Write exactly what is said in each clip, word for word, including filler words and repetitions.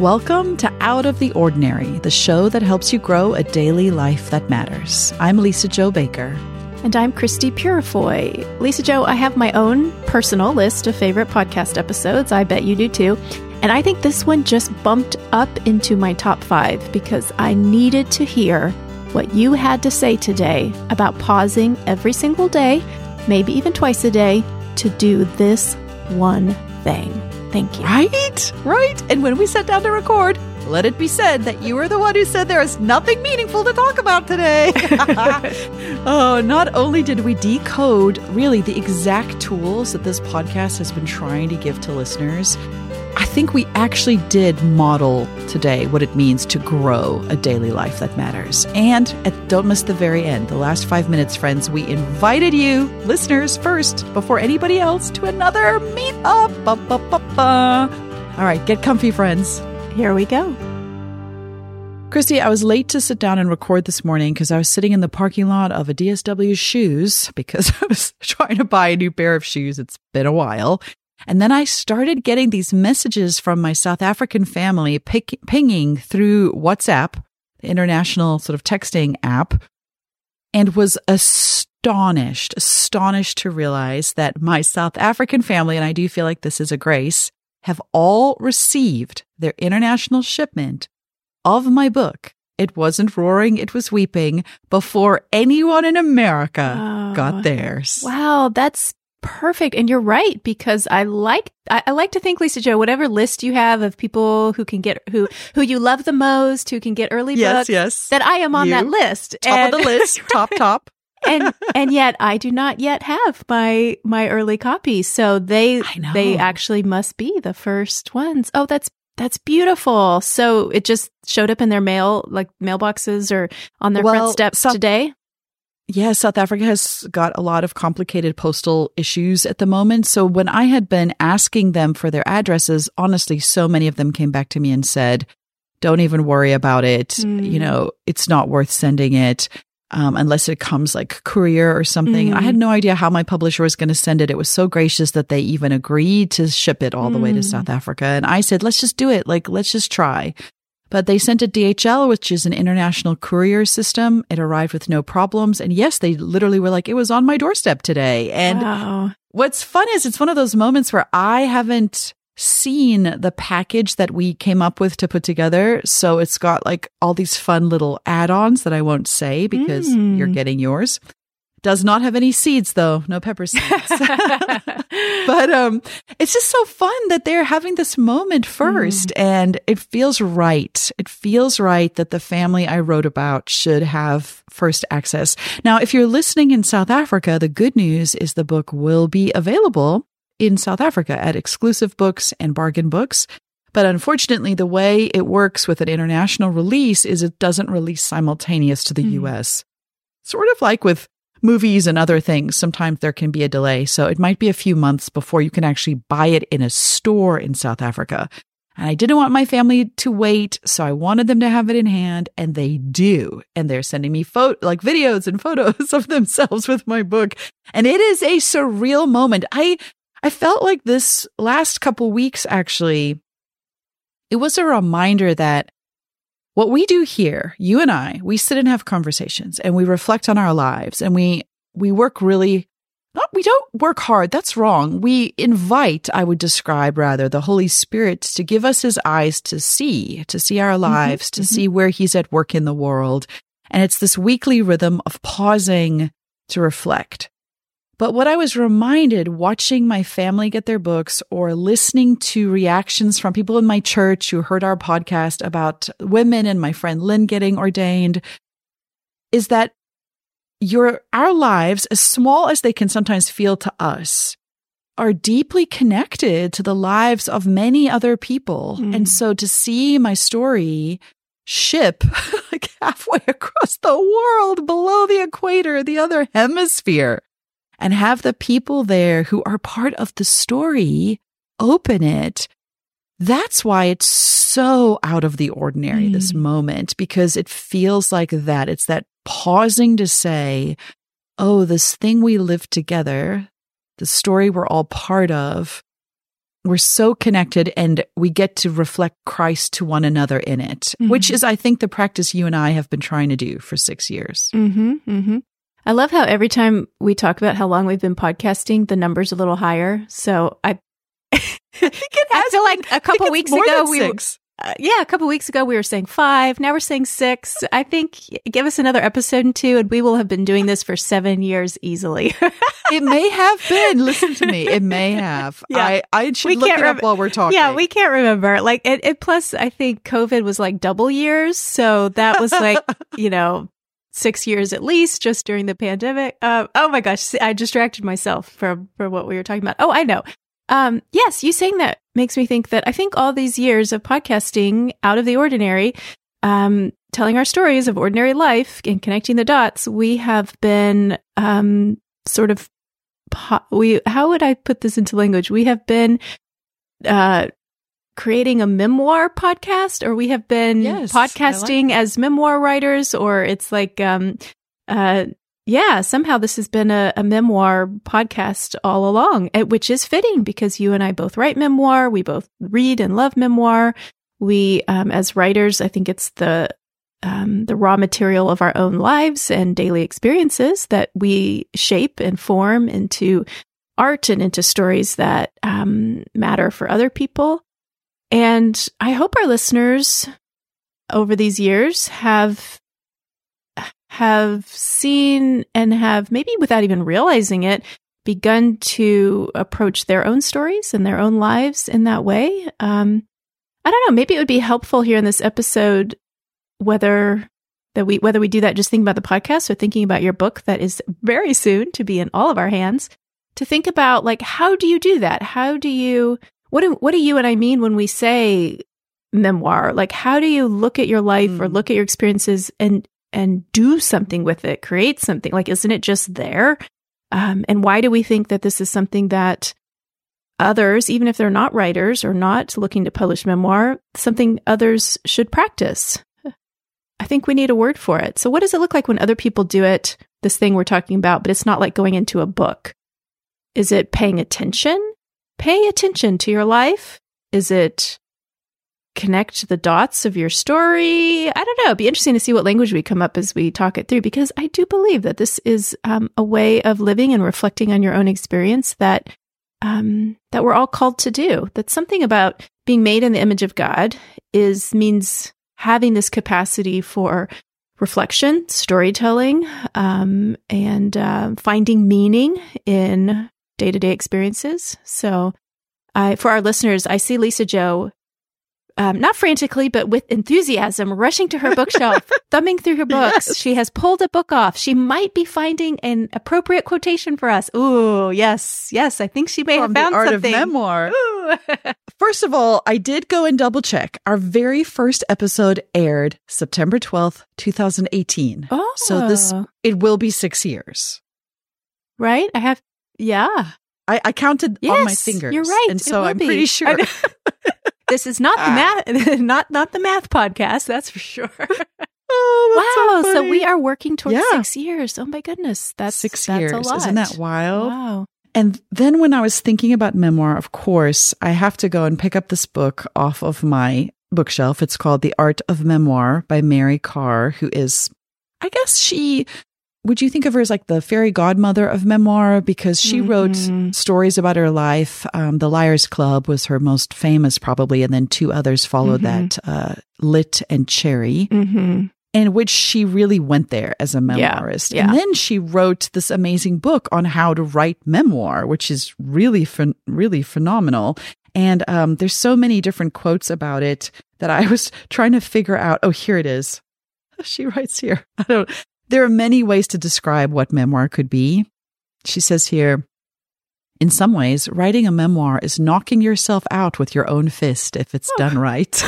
Welcome to Out of the Ordinary, the show that helps you grow a daily life that matters. I'm Lisa Jo Baker. And I'm Christy Purifoy. Lisa Jo, I have my own personal list of favorite podcast episodes. I bet you do too. And I think this one just bumped up into my top five because I needed to hear what you had to say today about pausing every single day, maybe even twice a day, to do this one thing. Thank you. Right? Right? And when we sat down to record, let it be said that you were the one who said there is nothing meaningful to talk about today. Oh, not only did we decode really the exact tools that this podcast has been trying to give to listeners, I think we actually did model today what it means to grow a daily life that matters. And at, don't miss the very end, the last five minutes, friends, we invited you, listeners, first, before anybody else, to another meetup. Ba, ba, ba, ba. All right, get comfy, friends. Here we go. Christy, I was late to sit down and record this morning because I was sitting in the parking lot of a D S W shoes because I was trying to buy a new pair of shoes. It's been a while. And then I started getting these messages from my South African family pick, pinging through WhatsApp, the international sort of texting app, and was astonished, astonished to realize that my South African family, and I do feel like this is a grace, have all received their international shipment of my book. It wasn't roaring, it was weeping, before anyone in America oh, got theirs. Wow, that's perfect. And you're right, because I like I, I like to think, Lisa Jo, whatever list you have of people who can get who who you love the most, who can get early yes, books, yes. that I am on you, that list. Top and, of the list, top, top. and and yet I do not yet have my my early copies. So they they actually must be the first ones. Oh, that's that's beautiful. So it just showed up in their mail, like mailboxes or on their well, front steps so- today. Yeah, South Africa has got a lot of complicated postal issues at the moment. So when I had been asking them for their addresses, honestly, so many of them came back to me and said, don't even worry about it. Mm. You know, it's not worth sending it um, unless it comes like courier or something. Mm. I had no idea how my publisher was going to send it. It was so gracious that they even agreed to ship it all the mm. way to South Africa. And I said, let's just do it. Like, let's just try. But they sent it D H L, which is an international courier system. It arrived with no problems. And yes, they literally were like, it was on my doorstep today. And wow. What's fun is it's one of those moments where I haven't seen the package that we came up with to put together. So it's got like all these fun little add-ons that I won't say because mm. you're getting yours. Does not have any seeds, though. No pepper seeds. But um, it's just so fun that they're having this moment first. Mm. And it feels right. It feels right that the family I wrote about should have first access. Now, if you're listening in South Africa, the good news is the book will be available in South Africa at Exclusive Books and Bargain Books. But unfortunately, the way it works with an international release is it doesn't release simultaneous to the mm. U S. Sort of like with movies and other things, sometimes there can be a delay. So it might be a few months before you can actually buy it in a store in South Africa. And I didn't want my family to wait, so I wanted them to have it in hand, and they do. And they're sending me photo, like videos and photos of themselves with my book. And it is a surreal moment. I I felt like this last couple weeks, actually, it was a reminder that what we do here, you and I, we sit and have conversations and we reflect on our lives and we we work really, not, we don't work hard. That's wrong. We invite, I would describe rather, the Holy Spirit to give us his eyes to see, to see our lives, mm-hmm, to mm-hmm. see where he's at work in the world. And it's this weekly rhythm of pausing to reflect. But what I was reminded watching my family get their books or listening to reactions from people in my church who heard our podcast about women and my friend Lynn getting ordained is that your our lives, as small as they can sometimes feel to us, are deeply connected to the lives of many other people. Mm. And so to see my story ship like halfway across the world below the equator, the other hemisphere, and have the people there who are part of the story open it. That's why it's so out of the ordinary, mm. this moment, because it feels like that. It's that pausing to say, oh, this thing we live together, the story we're all part of, we're so connected and we get to reflect Christ to one another in it, mm-hmm. which is, I think, the practice you and I have been trying to do for six years. Mm-hmm, mm-hmm. I love how every time we talk about how long we've been podcasting, the number's a little higher. So I, I think it has. I feel like a couple weeks ago we were, uh, yeah, a couple weeks ago we were saying five. Now we're saying six. I think give us another episode and two, and we will have been doing this for seven years easily. It may have been. Listen to me. It may have. Yeah. I, I should we look it rem- up while we're talking. Yeah, we can't remember. Like, it, it. Plus, I think COVID was like double years, so that was like you know. Six years at least, just during the pandemic. Uh, oh my gosh, I distracted myself from for what we were talking about. Oh, I know. Um, yes, you saying that makes me think that I think all these years of podcasting out of the ordinary, um, telling our stories of ordinary life and connecting the dots, we have been um, sort of po- we. How would I put this into language? We have been. Uh, creating a memoir podcast, or we have been yes, podcasting like as memoir writers, or it's like, um, uh, yeah, somehow this has been a, a memoir podcast all along, which is fitting because you and I both write memoir. We both read and love memoir. We, um, as writers, I think it's the, um, the raw material of our own lives and daily experiences that we shape and form into art and into stories that, um, matter for other people. And I hope our listeners over these years have have seen and have, maybe without even realizing it, begun to approach their own stories and their own lives in that way. Um, I don't know, maybe it would be helpful here in this episode, whether that we whether we do that just thinking about the podcast or thinking about your book that is very soon to be in all of our hands, to think about, like, how do you do that? How do you... What do, what do you and I mean when we say memoir? Like, how do you look at your life mm. or look at your experiences and and do something with it, create something? Like, isn't it just there? Um, and why do we think that this is something that others, even if they're not writers or not looking to publish memoir, something others should practice? I think we need a word for it. So what does it look like when other people do it, this thing we're talking about, but it's not like going into a book? Is it paying attention? Pay attention to your life? Is it connect the dots of your story? I don't know. It'd be interesting to see what language we come up as we talk it through, because I do believe that this is um, a way of living and reflecting on your own experience that um, that we're all called to do. That something about being made in the image of God is means having this capacity for reflection, storytelling, um, and uh, finding meaning in day-to-day experiences. So I, for our listeners, I see Lisa-Jo, um, not frantically, but with enthusiasm, rushing to her bookshelf, thumbing through her books. Yes. She has pulled a book off. She might be finding an appropriate quotation for us. Ooh, yes, yes. I think she may From have found the art something. Of memoir. First of all, I did go and double check. Our very first episode aired September twelfth, twenty eighteen. Oh. So this, it will be six years. Right? I have, yeah. I, I counted yes, on my fingers. You're right. And so I'm be. pretty sure. This is not ah. the math, not not the math podcast. That's for sure. Oh, wow! so, so we are working towards yeah. six years. Oh my goodness, that's six that's years. A lot. Isn't that wild? Wow! And then when I was thinking about memoir, of course, I have to go and pick up this book off of my bookshelf. It's called The Art of Memoir by Mary Karr, who is, I guess she. Would you think of her as like the fairy godmother of memoir? Because she mm-hmm. wrote stories about her life. Um, the Liars Club was her most famous, probably. And then two others followed mm-hmm. that, uh, Lit and Cherry, mm-hmm. in which she really went there as a memoirist. Yeah, yeah. And then she wrote this amazing book on how to write memoir, which is really, ph- really phenomenal. And um, there's so many different quotes about it that I was trying to figure out. Oh, here it is. She writes here. I don't There are many ways to describe what memoir could be. She says here, in some ways, writing a memoir is knocking yourself out with your own fist if it's oh. done right.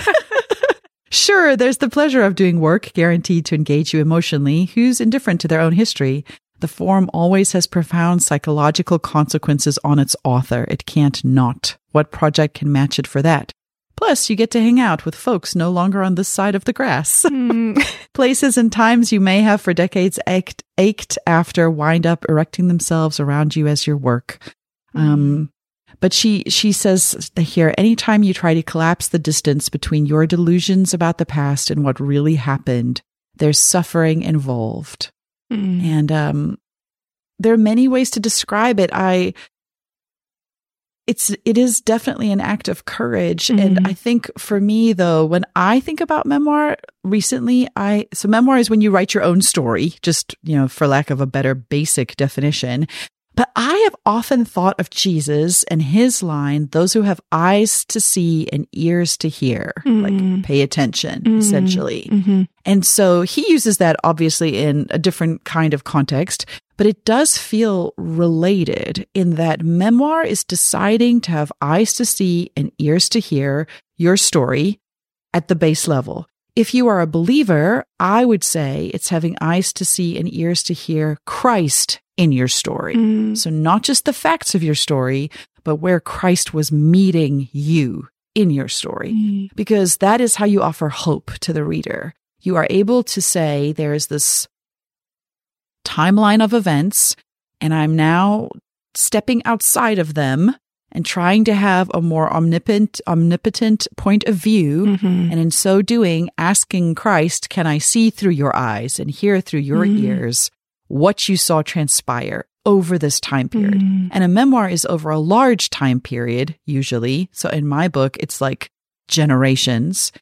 Sure, there's the pleasure of doing work guaranteed to engage you emotionally. Who's indifferent to their own history? The form always has profound psychological consequences on its author. It can't not. What project can match it for that? Plus, you get to hang out with folks no longer on this side of the grass. Mm. Places and times you may have for decades ached, ached after wind up erecting themselves around you as your work. Mm. Um, but she, she says here, anytime you try to collapse the distance between your delusions about the past and what really happened, there's suffering involved. Mm. And um, there are many ways to describe it. I, it's, it is definitely an act of courage. Mm. And I think for me, though, when I think about memoir recently, I, so memoir is when you write your own story, just, you know, for lack of a better basic definition. But I have often thought of Jesus and his line, those who have eyes to see and ears to hear, mm. like pay attention, mm. essentially. Mm-hmm. And so he uses that obviously in a different kind of context, but it does feel related in that memoir is deciding to have eyes to see and ears to hear your story at the base level. If you are a believer, I would say it's having eyes to see and ears to hear Christ in your story. Mm. So not just the facts of your story, but where Christ was meeting you in your story, mm. because that is how you offer hope to the reader. You are able to say there is this timeline of events, and I'm now stepping outside of them and trying to have a more omnipotent, omnipotent point of view. Mm-hmm. And in so doing, asking Christ, can I see through your eyes and hear through your mm. ears what you saw transpire over this time period? Mm. And a memoir is over a large time period, usually. So in my book, it's like generations.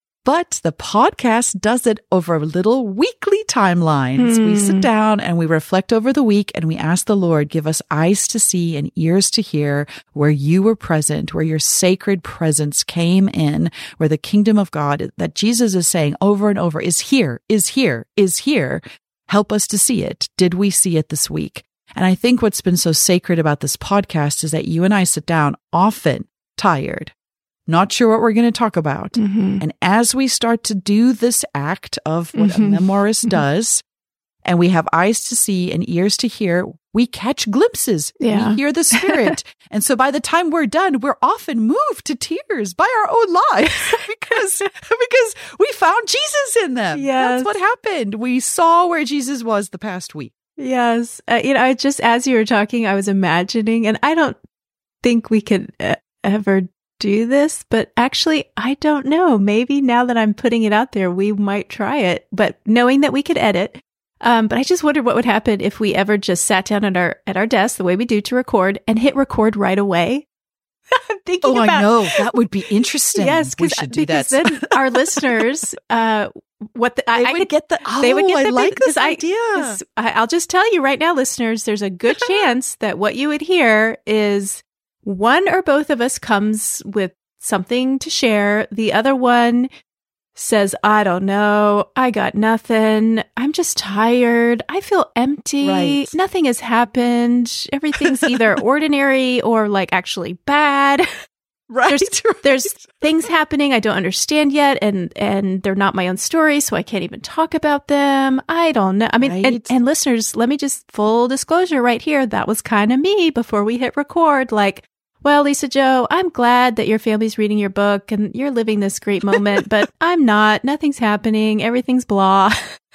But the podcast does it over little weekly timelines. Mm. We sit down and we reflect over the week and we ask the Lord, give us eyes to see and ears to hear where you were present, where your sacred presence came in, where the kingdom of God that Jesus is saying over and over is here, is here, is here. Help us to see it. Did we see it this week? And I think what's been so sacred about this podcast is that you and I sit down often tired, not sure what we're going to talk about. Mm-hmm. And as we start to do this act of what mm-hmm. a memoirist mm-hmm. does, and we have eyes to see and ears to hear, we catch glimpses. Yeah. We hear the Spirit. And so by the time we're done, we're often moved to tears by our own lives because, because we found Jesus in them. Yes. That's what happened. We saw where Jesus was the past week. Yes. Uh, you know, I just, as you were talking, I was imagining, and I don't think we could uh, ever do this, but actually, I don't know. Maybe now that I'm putting it out there, we might try it, but knowing that we could edit. Um, but I just wondered what would happen if we ever just sat down at our, at our desk the way we do to record and hit record right away. I'm thinking oh, about, I know. That would be interesting. Yes, we should do because that. Then our listeners, uh, what the, they I, would I could, get the, oh, they would get I the, like this I, idea. I, I'll just tell you right now, listeners, there's a good chance that what you would hear is one or both of us comes with something to share. The other one says, I don't know. I got nothing. I'm just tired. I feel empty. Right. Nothing has happened. Everything's either ordinary or like actually bad. Right. There's, right. there's things happening I don't understand yet, and and they're not my own story, so I can't even talk about them. I don't know. I mean, right. and, and listeners, let me just full disclosure right here. That was kind of me before we hit record. Like, well, Lisa-Jo, I'm glad that your family's reading your book and you're living this great moment, but I'm not. Nothing's happening. Everything's blah.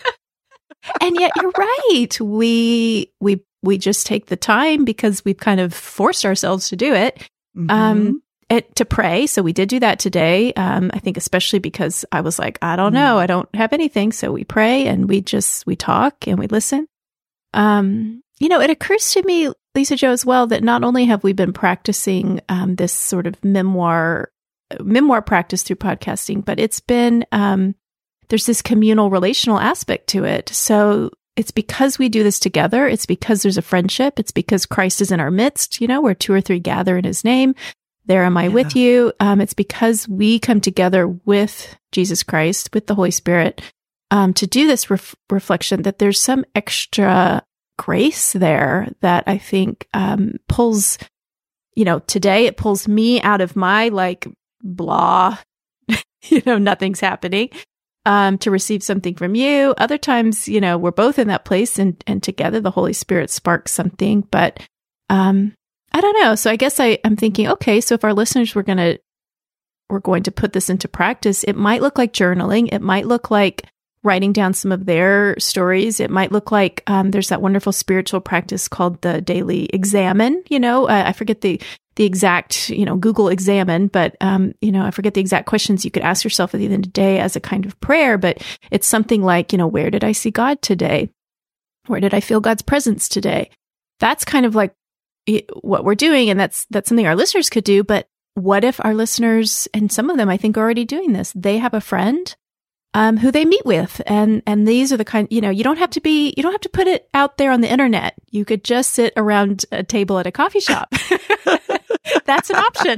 And yet you're right. We we we just take the time because we've kind of forced ourselves to do it. Mm-hmm. Um It, to pray. So we did do that today. Um, I think especially because I was like, I don't know, I don't have anything. So we pray and we just, we talk and we listen. Um, you know, it occurs to me, Lisa-Jo, as well, that not only have we been practicing um, this sort of memoir, memoir practice through podcasting, but it's been, um, there's this communal relational aspect to it. So it's because we do this together. It's because there's a friendship. It's because Christ is in our midst, you know, where two or three gather in his name. There am I yeah. with you. Um, it's because we come together with Jesus Christ, with the Holy Spirit, um, to do this ref- reflection that there's some extra grace there that I think um, pulls, you know, today it pulls me out of my like blah, you know, nothing's happening, um, to receive something from you. Other times, you know, we're both in that place and, and together the Holy Spirit sparks something, but, um, I don't know. So I guess I, I'm thinking, okay, so if our listeners were going to, we're going to put this into practice, it might look like journaling. It might look like writing down some of their stories. It might look like um, there's that wonderful spiritual practice called the daily examine. You know, uh, I forget the the exact, you know, Google examine, but, um, you know, I forget the exact questions you could ask yourself at the end of the day as a kind of prayer, but it's something like, you know, where did I see God today? Where did I feel God's presence today? That's kind of like what we're doing. And that's, that's something our listeners could do. But what if our listeners, and some of them I think are already doing this, they have a friend um, who they meet with. And, and these are the kind, you know, you don't have to be, you don't have to put it out there on the internet. You could just sit around a table at a coffee shop. That's an option.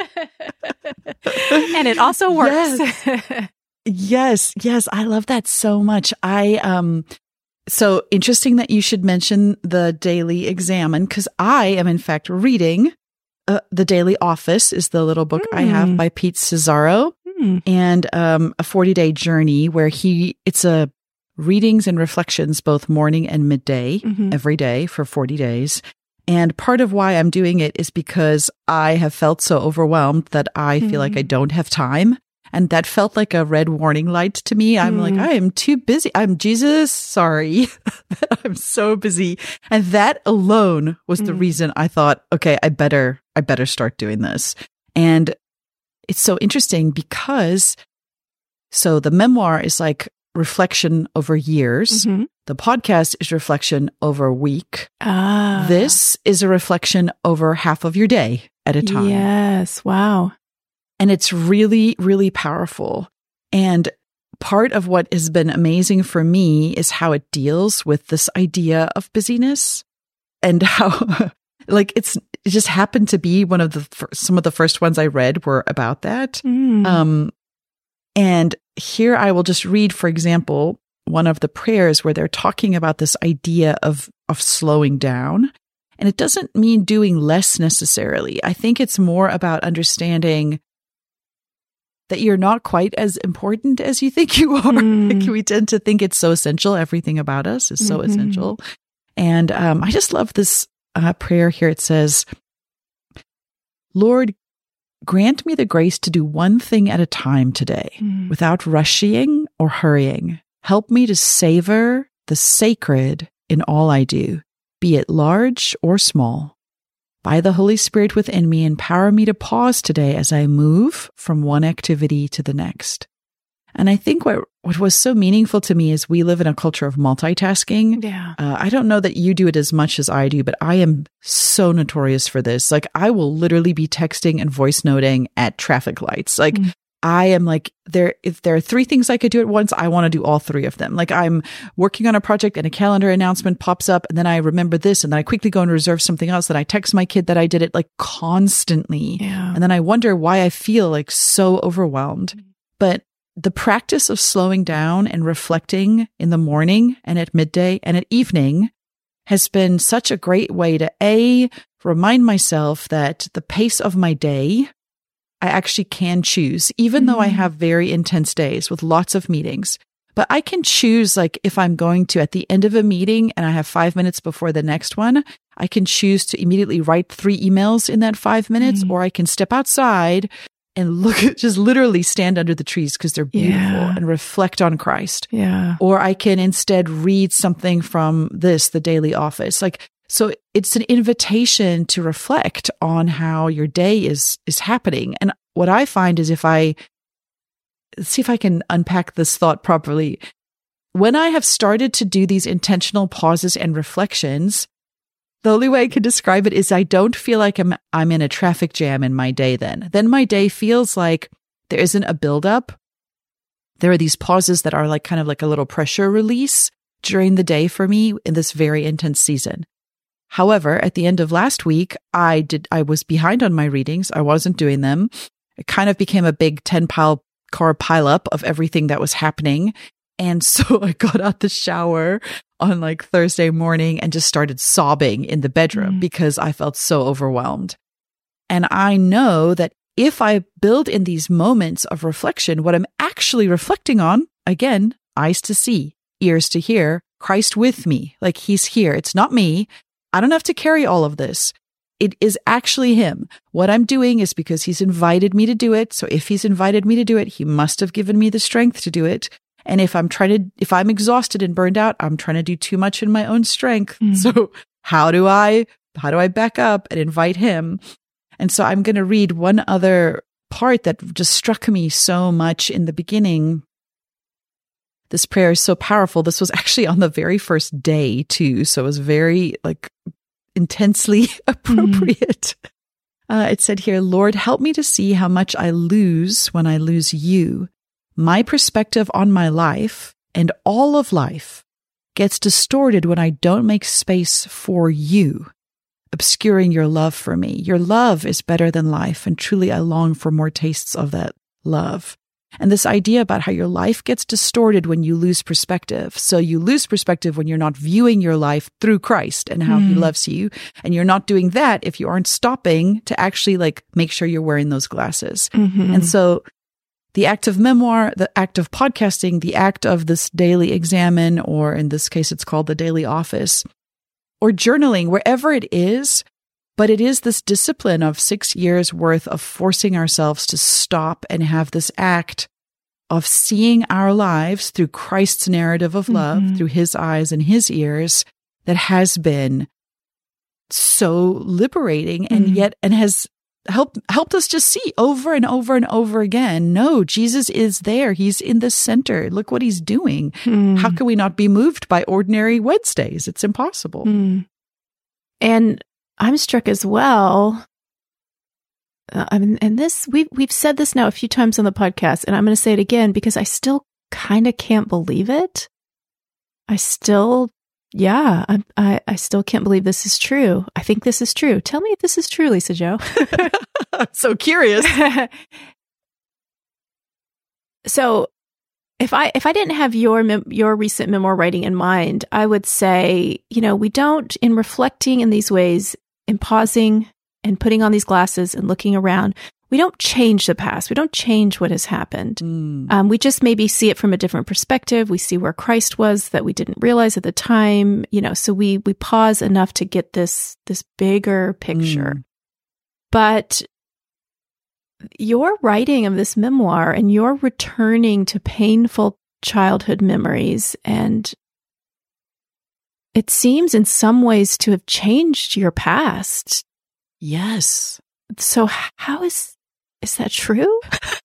And it also works. Yes. yes. Yes. I love that so much. I, um, so interesting that you should mention the Daily Examine, because I am in fact reading uh, The Daily Office is the little book mm. I have by Pete Scazzaro mm. and, um, a forty day journey where he, it's a readings and reflections, both morning and midday mm-hmm. every day for forty days. And part of why I'm doing it is because I have felt so overwhelmed that I mm. feel like I don't have time. And that felt like a red warning light to me. I'm mm. like, I am too busy. I'm Jesus. Sorry. I'm so busy. And that alone was mm. the reason I thought, okay, I better, I better start doing this. And it's so interesting because, so the memoir is like reflection over years. Mm-hmm. The podcast is reflection over a week. Ah. This is a reflection over half of your day at a time. Yes. Wow. And it's really, really powerful. And part of what has been amazing for me is how it deals with this idea of busyness and how, like, it's it just happened to be one of the, some of the first ones I read were about that. Mm. Um, and here I will just read, for example, one of the prayers where they're talking about this idea of, of slowing down. And it doesn't mean doing less necessarily. I think it's more about understanding that you're not quite as important as you think you are. Mm. Like we tend to think it's so essential. Everything about us is so mm-hmm. essential. And um, I just love this uh, prayer here. It says, Lord, grant me the grace to do one thing at a time today mm. without rushing or hurrying. Help me to savor the sacred in all I do, be it large or small. By the Holy Spirit within me, empower me to pause today as I move from one activity to the next. And I think what, what was so meaningful to me is we live in a culture of multitasking. Yeah. Uh, I don't know that you do it as much as I do, but I am so notorious for this. Like I will literally be texting and voice noting at traffic lights. Like mm. I am like, there, if there are three things I could do at once, I want to do all three of them. Like I'm working on a project and a calendar announcement pops up and then I remember this and then I quickly go and reserve something else. Then I text my kid that I did it like constantly. Yeah. And then I wonder why I feel like so overwhelmed. Mm. But the practice of slowing down and reflecting in the morning and at midday and at evening has been such a great way to A, remind myself that the pace of my day I actually can choose, even mm-hmm. though I have very intense days with lots of meetings. But I can choose, like, if I'm going to, at the end of a meeting and I have five minutes before the next one, I can choose to immediately write three emails in that five minutes, mm-hmm. or I can step outside and look at, just literally stand under the trees because they're beautiful yeah. and reflect on Christ. Yeah. Or I can instead read something from this, the Daily Office. Like, so it's an invitation to reflect on how your day is, is happening. And what I find is if I, let's see if I can unpack this thought properly. When I have started to do these intentional pauses and reflections, the only way I can describe it is I don't feel like I'm, I'm in a traffic jam in my day then. Then my day feels like there isn't a buildup. There are these pauses that are like kind of like a little pressure release during the day for me in this very intense season. However, at the end of last week, I did, I was behind on my readings. I wasn't doing them. It kind of became a big ten pile car pileup of everything that was happening. And so I got out the shower on like Thursday morning and just started sobbing in the bedroom mm. because I felt so overwhelmed. And I know that if I build in these moments of reflection, what I'm actually reflecting on, again, eyes to see, ears to hear, Christ with me, like he's here. It's not me. I don't have to carry all of this. It is actually him. What I'm doing is because he's invited me to do it. So if he's invited me to do it, he must have given me the strength to do it. And if I'm trying to, if I'm exhausted and burned out, I'm trying to do too much in my own strength. Mm. So how do I, how do I back up and invite him? And so I'm going to read one other part that just struck me so much in the beginning. This prayer is so powerful. This was actually on the very first day too. So it was very like intensely appropriate. Mm. Uh, it said here, Lord, help me to see how much I lose when I lose you. My perspective on my life and all of life gets distorted when I don't make space for you, obscuring your love for me. Your love is better than life, and truly I long for more tastes of that love. And this idea about how your life gets distorted when you lose perspective. So you lose perspective when you're not viewing your life through Christ and how mm. he loves you. And you're not doing that if you aren't stopping to actually like make sure you're wearing those glasses. Mm-hmm. And so the act of memoir, the act of podcasting, the act of this daily examine, or in this case, it's called the daily office, or journaling, wherever it is, but it is this discipline of six years worth of forcing ourselves to stop and have this act of seeing our lives through Christ's narrative of love, mm-hmm. through his eyes and his ears, that has been so liberating and mm-hmm. yet, and has helped, helped us just see over and over and over again, no, Jesus is there. He's in the center. Look what he's doing. Mm. How can we not be moved by ordinary Wednesdays? It's impossible. Mm. And I'm struck as well. Uh, I mean, and this, we've, we've said this now a few times on the podcast, and I'm going to say it again because I still kind of can't believe it. I still, yeah, I, I, I still can't believe this is true. I think this is true. Tell me if this is true, Lisa Jo. I'm so curious. So if I, if I didn't have your, mem- your recent memoir writing in mind, I would say, you know, we don't, in reflecting in these ways, in pausing and putting on these glasses and looking around, we don't change the past. We don't change what has happened. Mm. Um, we just maybe see it from a different perspective. We see where Christ was that we didn't realize at the time, you know, so we, we pause enough to get this, this bigger picture. Mm. But your writing of this memoir and your returning to painful childhood memories, and it seems in some ways to have changed your past. Yes. So how is, is that true?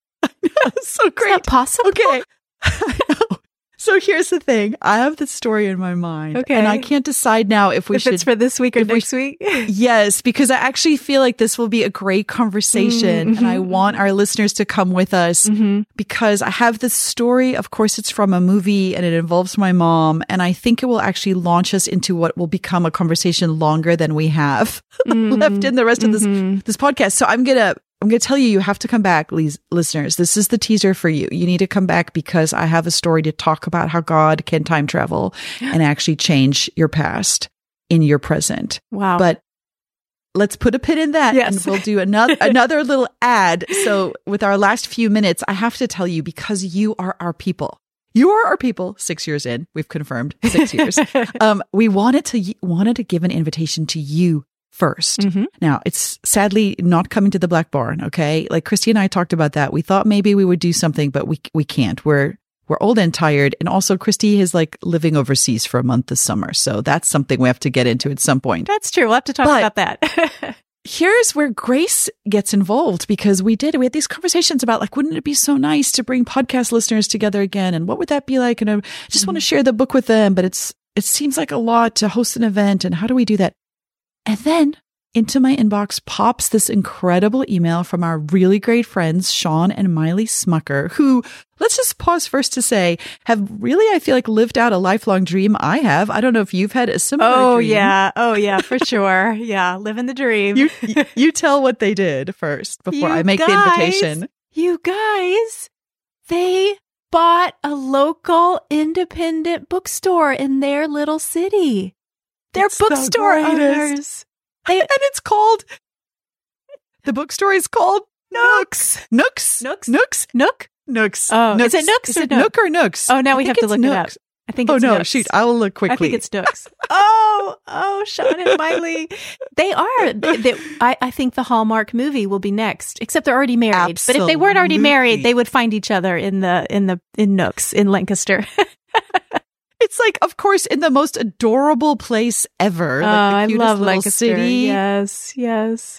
That's so great. Is that possible? Okay. I know. So here's the thing. I have this story in my mind. Okay. And I can't decide now if we if should. If it's for this week or next we, week? Yes, because I actually feel like this will be a great conversation. Mm-hmm. And I want our listeners to come with us mm-hmm. because I have this story. Of course, it's from a movie and it involves my mom. And I think it will actually launch us into what will become a conversation longer than we have mm-hmm. left in the rest of mm-hmm. this, this podcast. So I'm going to I'm going to tell you, you have to come back, les- listeners. This is the teaser for you. You need to come back because I have a story to talk about how God can time travel and actually change your past in your present. Wow. But let's put a pin in that yes. and we'll do another, another little ad. So with our last few minutes, I have to tell you, because you are our people. You are our people. Six years in, we've confirmed six years. um, we wanted to, wanted to give an invitation to you first. Mm-hmm. Now, it's sadly not coming to the Black Barn, okay? Like Christy and I talked about that. We thought maybe we would do something, but we we can't. We're we're old and tired. And also Christy is like living overseas for a month this summer. So that's something we have to get into at some point. That's true. We'll have to talk but about that. Here's where grace gets involved, because we did, we had these conversations about like, wouldn't it be so nice to bring podcast listeners together again? And what would that be like? And I just mm-hmm. want to share the book with them, but it's it seems like a lot to host an event. And how do we do that? And then into my inbox pops this incredible email from our really great friends, Sean and Miley Smucker, who, let's just pause first to say, have really, I feel like, lived out a lifelong dream I have. I don't know if you've had a similar oh, dream. Oh, yeah. Oh, yeah, for sure. Yeah, living the dream. You, you, you tell what they did first before you I make guys, the invitation. You guys, they bought a local independent bookstore in their little city. They're it's bookstore the owners. They, and it's called, the bookstore is called Nooks. Nooks. Nooks. Nooks. Nook. Nooks. Oh, Nooks. is it Nooks is or it Nook? Nook or Nooks? Oh, now I we have to look Nooks. it up. I think oh, it's no, Nooks. shoot. I will look quickly. I think it's Nooks. oh, oh, Sean and Miley. They are. They, they, I, I think the Hallmark movie will be next, except they're already married. Absolutely. But if they weren't already married, they would find each other in the, in the, in Nooks in Lancaster. It's like, of course, in the most adorable place ever. Oh, like the I cutest love little Lancaster. City. Yes, yes.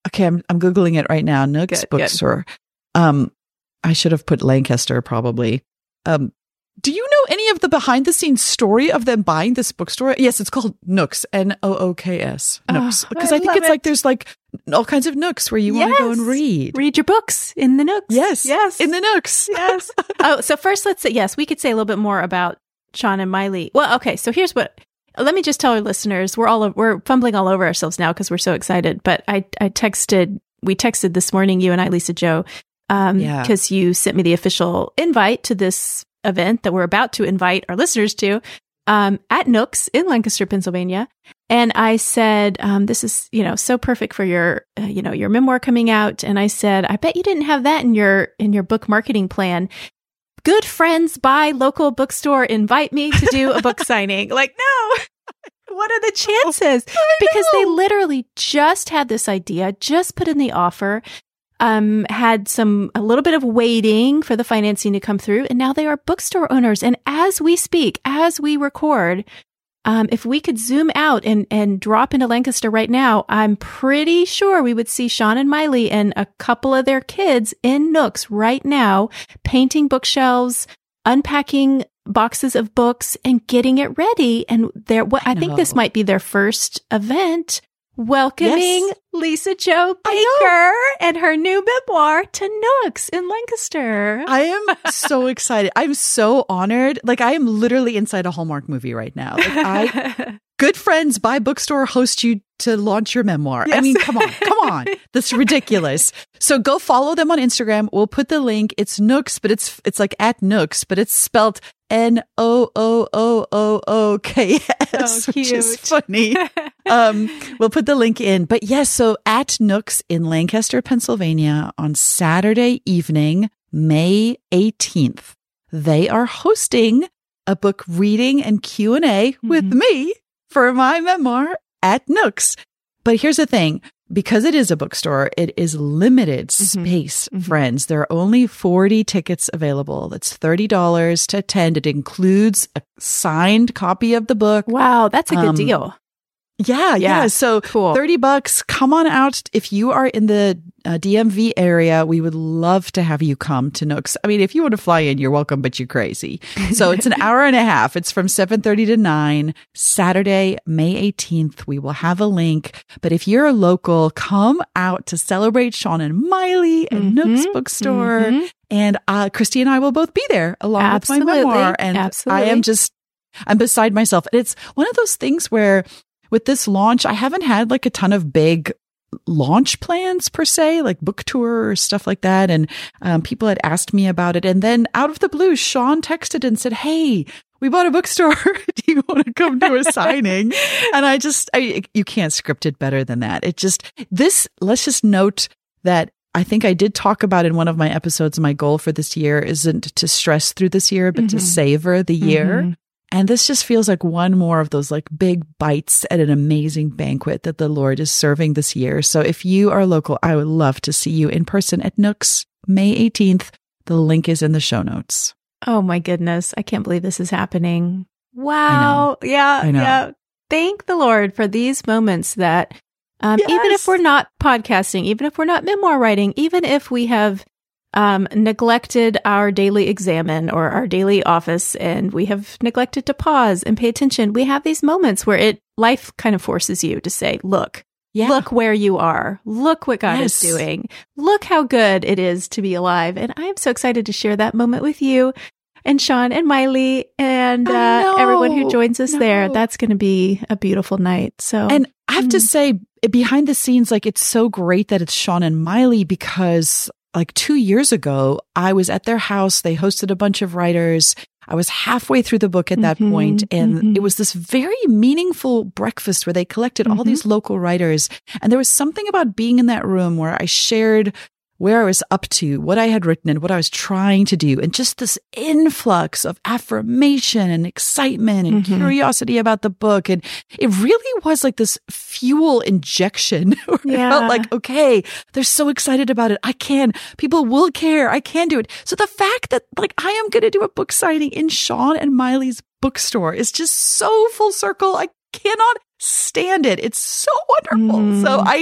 Okay, I'm I'm Googling it right now. Nooks Good, Bookstore. Good. Um, I should have put Lancaster probably. Um, do you know any of the behind the scenes story of them buying this bookstore? Yes, it's called Nooks, N O O K S. Nooks. Because oh, I, I think it's it. like there's like all kinds of nooks where you yes. want to go and read. Read your books in the nooks. Yes. Yes. In the nooks. Yes. Oh, so first let's say, yes, we could say a little bit more about Sean and Maile. Well, okay, so here's what, let me just tell our listeners, we're all, we're fumbling all over ourselves now because we're so excited, but I, I texted, we texted this morning, you and I, Lisa Jo, um, yeah. because you sent me the official invite to this event that we're about to invite our listeners to, um, at Nooks in Lancaster, Pennsylvania. And I said, um, this is, you know, so perfect for your, uh, you know, your memoir coming out. And I said, I bet you didn't have that in your, in your book marketing plan. Good friends by local bookstore invite me to do a book signing. Like, no, what are the chances? Because they literally just had this idea, just put in the offer, um, had some, a little bit of waiting for the financing to come through. And now they are bookstore owners. And as we speak, as we record, um, if we could zoom out and, and drop into Lancaster right now, I'm pretty sure we would see Sean and Maile and a couple of their kids in Nooks right now, painting bookshelves, unpacking boxes of books and getting it ready. And they're, what I, I think this might be their first event welcoming yes. Lisa Jo Baker and her new memoir to Nooks in Lancaster. I am so excited. I'm so honored. Like, I am literally inside a Hallmark movie right now. Like, I, good friends by bookstore host you to launch your memoir. Yes. I mean, come on, come on. That's ridiculous. So go follow them on Instagram. We'll put the link. It's Nooks, but it's it's like at Nooks, but it's spelled N O O O O O K S, oh, which is funny. um, we'll put the link in. But yes, so at Nooks in Lancaster, Pennsylvania on Saturday evening, May eighteenth, they are hosting a book reading and Q and A mm-hmm. with me for my memoir at Nooks. But here's the thing. Because it is a bookstore, it is limited Mm-hmm. space, Mm-hmm. friends. There are only forty tickets available. That's thirty dollars to attend. It includes a signed copy of the book. Wow, that's a good Um, deal. Yeah, yeah. Yeah, So cool. thirty bucks. Come on out. If you are in the uh, D M V area, we would love to have you come to Nooks. I mean, if you want to fly in, you're welcome, but you're crazy. So it's an hour and a half. It's from seven thirty to nine, Saturday, May eighteenth. We will have a link. But if you're a local, come out to celebrate Sean and Maile at Mm-hmm. Nooks Bookstore. Mm-hmm. And uh, Christy and I will both be there along Absolutely. with my memoir. And Absolutely. I am just, I'm beside myself. And it's one of those things where with this launch, I haven't had like a ton of big launch plans per se, like book tour or stuff like that. And um, people had asked me about it. And then out of the blue, Sean texted and said, hey, we bought a bookstore. Do you want to come to a signing? And I just, I, you can't script it better than that. It just, this, let's just note that I think I did talk about in one of my episodes, my goal for this year isn't to stress through this year, but Mm-hmm. to savor the year. Mm-hmm. And this just feels like one more of those like big bites at an amazing banquet that the Lord is serving this year. So if you are local, I would love to see you in person at Nooks, May eighteenth. The link is in the show notes. Oh my goodness. I can't believe this is happening. Wow. I know. Yeah. I know. Yeah. Thank the Lord for these moments that um, Yes. even if we're not podcasting, even if we're not memoir writing, even if we have um, neglected our daily examine or our daily office and we have neglected to pause and pay attention, we have these moments where it life kind of forces you to say, look, Yeah. look where you are. Look what God Yes. is doing. Look how good it is to be alive. And I am so excited to share that moment with you and Sean and Maile and I uh, know. everyone who joins us No. there. That's going to be a beautiful night. So, And I have to Mm. say, behind the scenes, like it's so great that it's Sean and Maile because like two years ago, I was at their house. They hosted a bunch of writers. I was halfway through the book at that Mhm, point, and mhm. it was this very meaningful breakfast where they collected all Mhm. these local writers. And there was something about being in that room where I shared where I was up to, what I had written and what I was trying to do. And just this influx of affirmation and excitement and Mhm. curiosity about the book. And it really was like this fuel injection where I Yeah. felt like, okay, they're so excited about it. I can, people will care. I can do it. So the fact that like I am going to do a book signing in Sean and Maile's bookstore is just so full circle. I cannot stand it. It's so wonderful. Mm. So I,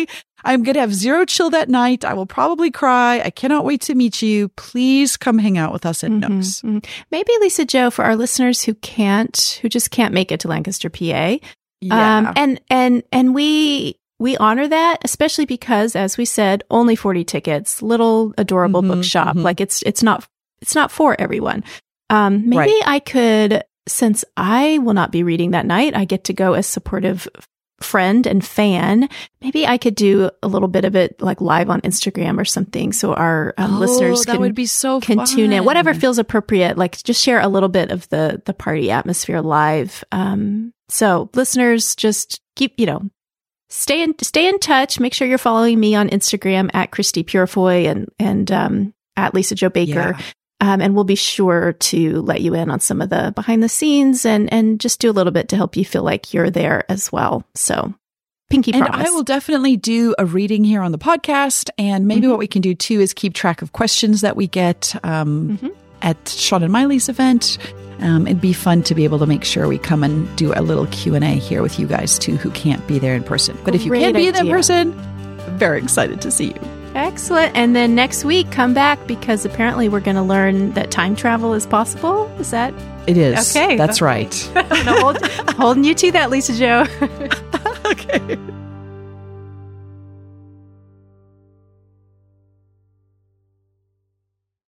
I'm going to have zero chill that night. I will probably cry. I cannot wait to meet you. Please come hang out with us at mm-hmm, Nooks. Mm-hmm. Maybe, Lisa Jo, for our listeners who can't, who just can't make it to Lancaster, P A. Yeah. Um, and, and, and we, we honor that, especially because, as we said, only forty tickets, little adorable mm-hmm, bookshop. Mm-hmm. Like it's, it's not, it's not for everyone. Um, maybe right. I could, since I will not be reading that night, I get to go as supportive friend and fan. Maybe I could do a little bit of it like live on Instagram or something, so our um, oh, listeners that can, would be so can fun. tune in. Whatever feels appropriate, like just share a little bit of the the party atmosphere live. Um, so listeners, just keep you know stay in stay in touch. Make sure you're following me on Instagram at Christy Purifoy and and um, at Lisa Jo Baker. Yeah. Um, and we'll be sure to let you in on some of the behind the scenes and, and just do a little bit to help you feel like you're there as well. So pinky and promise. I will definitely do a reading here on the podcast. And maybe mm-hmm. what we can do too is keep track of questions that we get um, mm-hmm. at Sean and Miley's event. Um, it'd be fun to be able to make sure we come and do a little Q and A here with you guys too, who can't be there in person. But Great if you can be idea. in person, I'm very excited to see you. Excellent. And then next week, come back because apparently we're going to learn that time travel is possible. Is that? It is. Okay. That's okay. right. no, hold, holding you to that, Lisa Jo. Okay.